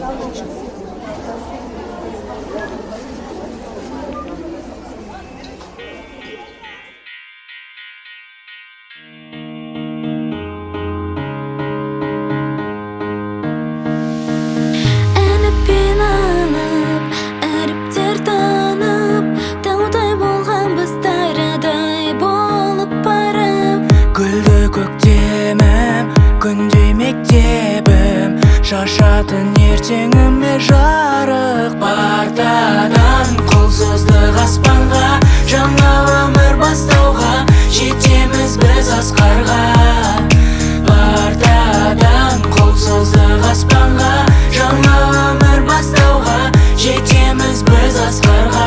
Күндей мектебім, шашатын ертеңіме жарық партадан. Қолсыздық аспанға, жаңа өмір бастауға, жетеміз біз асқарға. Партадан қолсыздық аспанға, жаңа өмір бастауға, жетеміз біз асқарға.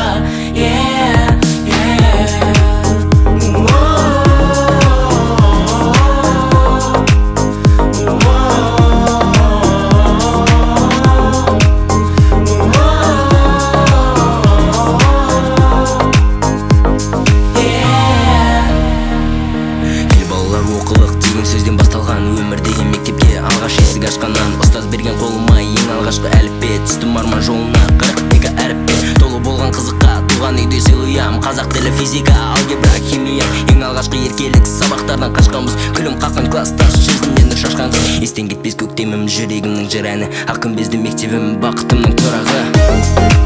Сөзден басталған өмір деген мектепке алғаш есік ашқаннан. Ұстаз берген қолыма ең алғашқы әліппе, түстім арман жолына 42 әріппе. Толы болған қызыққа туған үйде сыйлыям, қазақ тілі, физика, алгебра, химия. Ең алғашқы еркелік сабақтардан қашқанбыз, күлім қаққан класстас, жүзінен нұр шашқан қыз. Естен кетпес көктемім, жүрегімнің жыр әні, ақ күмбезді мектебім, бақытымның тұрағы.